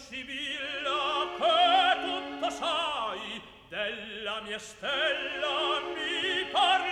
Sibilla, che tutto sai della mia stella mi parli